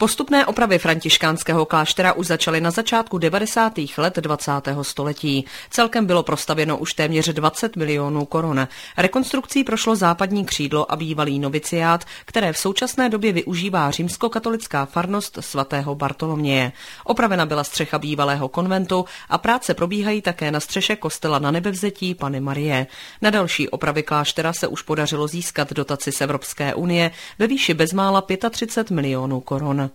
Postupné opravy františkánského kláštera už začaly na začátku 90. let 20. století. Celkem bylo prostavěno už téměř 20 milionů korun. Rekonstrukcí prošlo západní křídlo a bývalý noviciát, které v současné době využívá římskokatolická farnost svatého Bartoloměje. Opravena byla střecha bývalého konventu a práce probíhají také na střeše kostela Nanebevzetí Panny Marie. Na další opravy kláštera se už podařilo získat dotaci z Evropské unie ve výši bezmála 35 milionů korun.